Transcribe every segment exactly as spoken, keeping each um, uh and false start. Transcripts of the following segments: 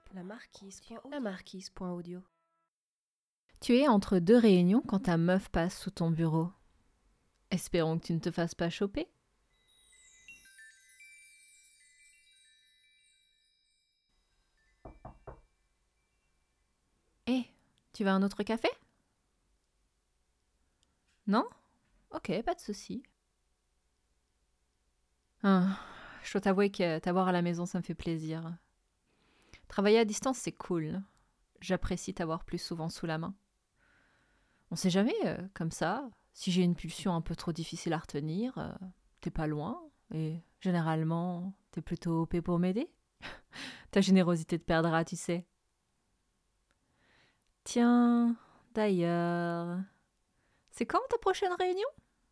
La marquise. La marquise. Point audio. Tu es entre deux réunions quand ta meuf passe sous ton bureau. Espérons que tu ne te fasses pas choper. Hé, tu veux un autre café? Non? Ok, pas de souci. Ah, je dois t'avouer que t'avoir à la maison, ça me fait plaisir. Travailler à distance, c'est cool. J'apprécie t'avoir plus souvent sous la main. On sait jamais, euh, comme ça, si j'ai une pulsion un peu trop difficile à retenir, euh, t'es pas loin, et généralement, t'es plutôt O P pour m'aider. Ta générosité te perdra, tu sais. Tiens, d'ailleurs, c'est quand ta prochaine réunion?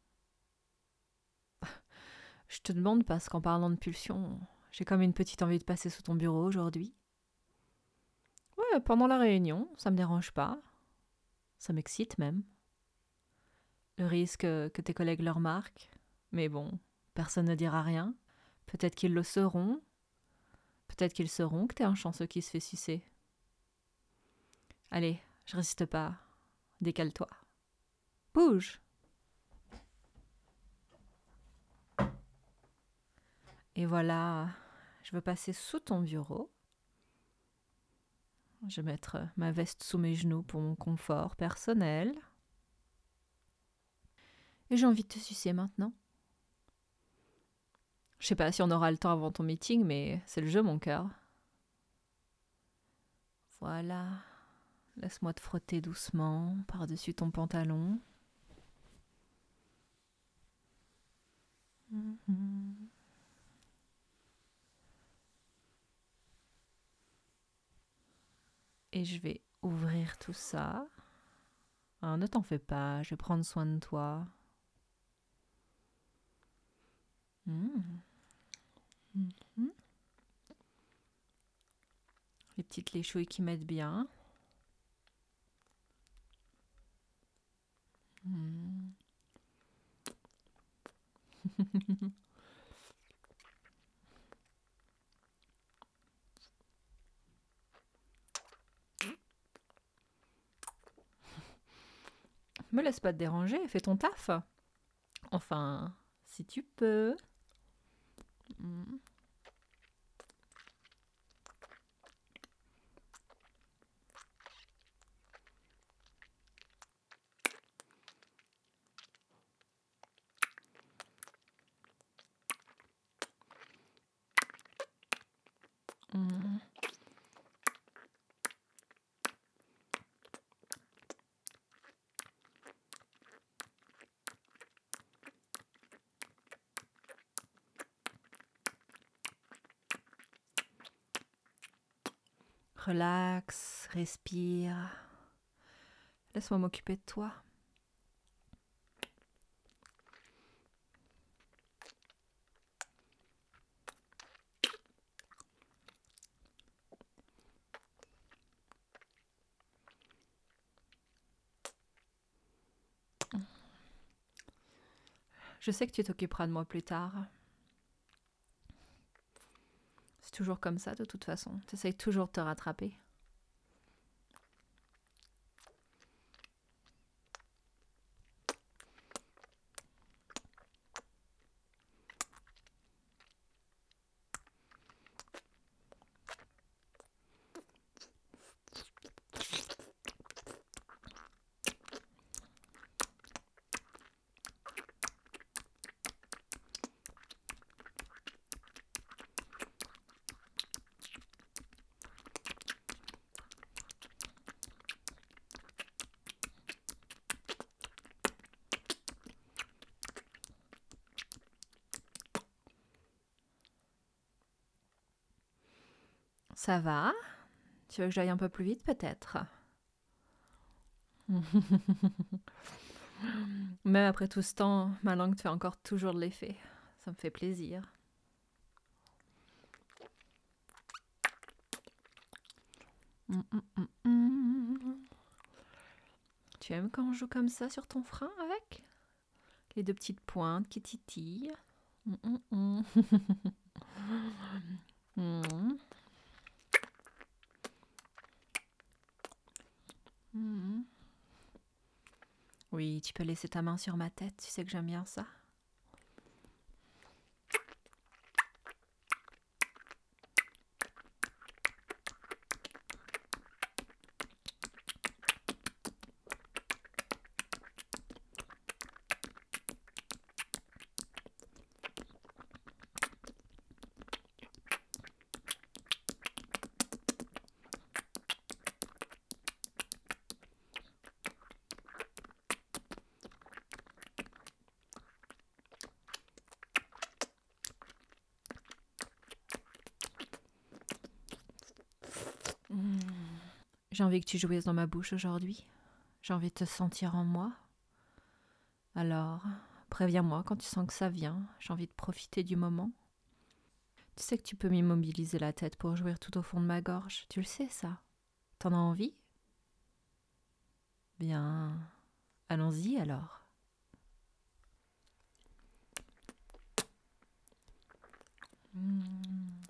Je te demande parce qu'en parlant de pulsion, j'ai comme une petite envie de passer sous ton bureau aujourd'hui. Ouais, pendant la réunion, ça me dérange pas. Ça m'excite même. Le risque que tes collègues le remarquent. Mais bon, personne ne dira rien. Peut-être qu'ils le sauront. Peut-être qu'ils sauront que t'es un chanceux qui se fait sucer. Allez, je résiste pas. Décale-toi. Bouge! Et voilà, je veux passer sous ton bureau. Je vais mettre ma veste sous mes genoux pour mon confort personnel. Et j'ai envie de te sucer maintenant. Je sais pas si on aura le temps avant ton meeting, mais c'est le jeu, mon cœur. Voilà. Laisse-moi te frotter doucement par-dessus ton pantalon. Mm-hmm. Et je vais ouvrir tout ça. Ah, ne t'en fais pas, je vais prendre soin de toi. Mmh. Mmh. Les petites léchouilles qui mettent bien. Mmh. Me laisse pas te déranger, fais ton taf. Enfin, si tu peux. Mmh. Mmh. Relax, respire. Laisse-moi m'occuper de toi. Je sais que tu t'occuperas de moi plus tard. C'est toujours comme ça de toute façon. Tu essayes toujours de te rattraper. Ça va? Tu veux que j'aille un peu plus vite peut-être? Même après tout ce temps, ma langue te fait encore toujours de l'effet. Ça me fait plaisir. Mm, mm, mm, mm. Tu aimes quand on joue comme ça sur ton frein avec? Les deux petites pointes qui titillent. Mm, mm, mm. Mm. Oui, tu peux laisser ta main sur ma tête, tu sais que j'aime bien ça. Mmh. J'ai envie que tu jouisses dans ma bouche aujourd'hui. J'ai envie de te sentir en moi. Alors, préviens-moi quand tu sens que ça vient. J'ai envie de profiter du moment. Tu sais que tu peux m'immobiliser la tête pour jouir tout au fond de ma gorge. Tu le sais, ça. T'en as envie? Bien, allons-y alors. Mmh.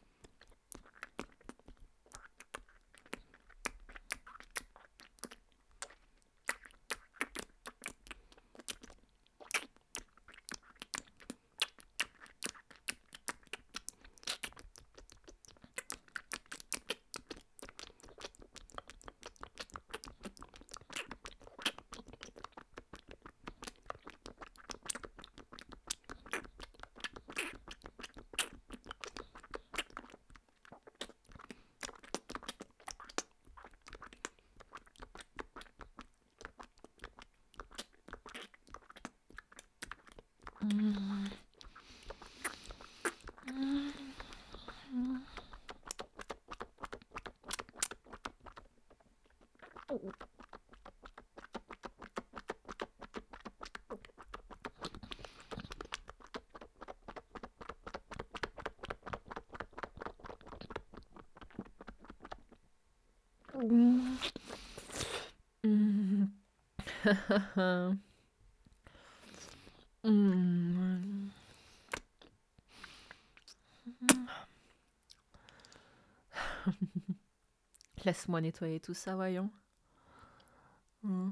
Mmh. Mmh. Mmh. Mmh. Mmh. Laisse-moi nettoyer tout ça, voyons. Mmh.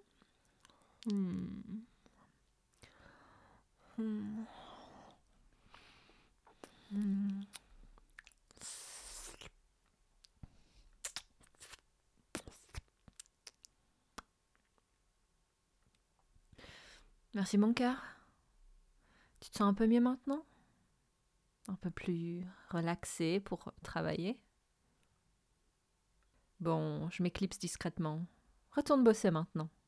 Mmh. Mmh. Mmh. Merci mon cœur. Tu te sens un peu mieux maintenant? Un peu plus relaxé pour travailler? Bon, je m'éclipse discrètement. Retourne bosser maintenant.